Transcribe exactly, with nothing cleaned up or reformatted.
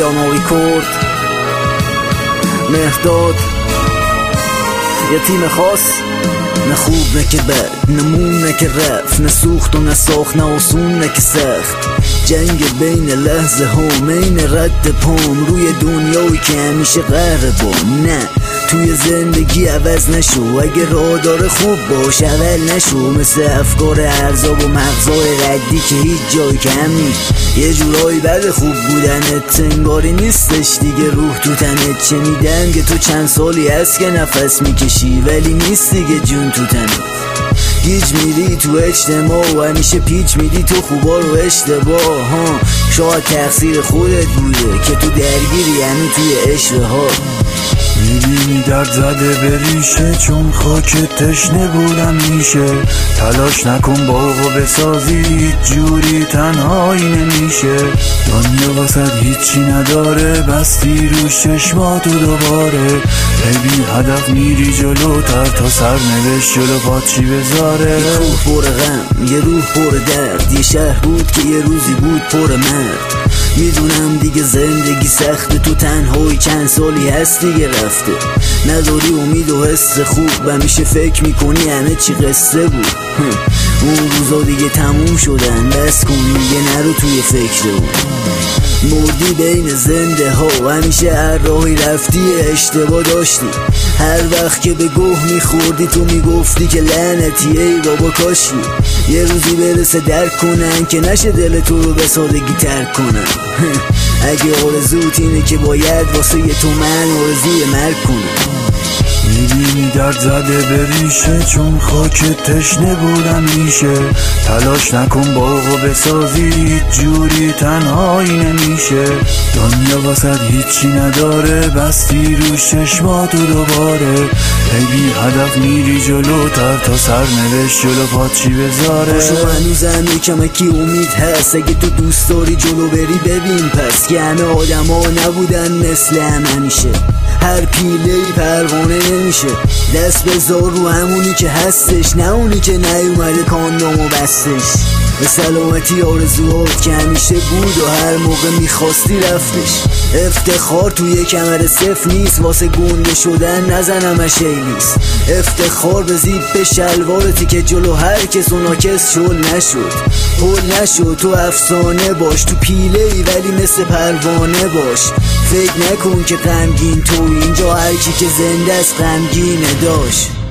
پیانوی کرد مهداد یه تیم خاص، نه خوب نه که بد، نمون نه که رفت، نه سوخت و نه ساخت، نه آسون نه که سخت. جنگ بین لحظه ها مین رد پام روی دنیایی که همیشه قهربان. نه توی زندگی عوض نشو، اگه راه داره خوب باش اول نشو. مثل افکار ارزاب و مغزای ردی که هیچ جای کم نیست. یه جورایی بعد خوب بودنت انگاری نیستش دیگه، روح تو تنت. شنیدم که تو چند سالی هست که نفس میکشی ولی نیست دیگه جون تو تنت. گیج میری تو اجتماع و همیشه پیچ میدی تو خوبا رو اشتباه ها. شاید تقصیر خودت بوده که تو درگیری هنو توی عشق ها. میبینی درد زده بریشه چون خاک تشنه بودم میشه. تلاش نکن باغو بسازی هیچ جوری تنهایی نمیشه. دنیا واسد هیچی نداره بستی رو چشماتو دوباره. ببین هدف میری جلوتر تا سرنوشت جلو پات چی بذاره. یه کوه پر غم یه روح پر درد، یه شهر بود که یه روزی بود پر مرد. میدونم دیگه زندگی سخته، تو تنهایی چند سالی هست دیگه رفته. نداری امید و حس خوب، همیشه فکر میکنی همه چی قصه بود. اون روزا دیگه تموم شدن، بس کن دیگه نرو توی فکر بود. مردی بین زنده ها، همیشه هر راهی رفتی اشتباه داشتی. هر وقت که به گوه میخوردی تو میگفتی که لعنتی ای بابا کاشی. یه روزی برسه درک کنن که نشه دل تو رو به سادگی ترک کنن. اگه آرزوت اینه که باید واسه یه تو من آرزوی مرگ کنم. میبینی درد زده بریشه چون خاک تشنه بودم میشه. تلاش نکن باغو بسازی هیچ جوری تنهایی نمیشه. دنیا واسد هیچی نداره بستی رو چشماتو دوباره. ببین هدف میری جلوتر تا سرنوشت جلو پات چی بذاره. باشو هنوزم یکمکی امید هست، اگه تو دوست داری جلو بری ببین پس که همه آدم ها نبودن مثل هم همیشه. هر پیله‌ای پروانه نمیشه. دست بذار رو همونی که هستش، نه اونی که نیومده کاندامو بستش. به سلامتی آرزوهات که همیشه بود و هر موقع میخواستی رفتش. افتخار توی کمر صف نیست، واسه گنده شدن نزنمش ایلیست. افتخار به زیپ شلوارتی که جلو هر کس و ناکس شل نشد. پل نشد تو افسانه باش، تو پیله ای ولی مثل پروانه باش. فکر نکن که غمگین تو اینجا، هرکی که زنده است غمگینه داشت.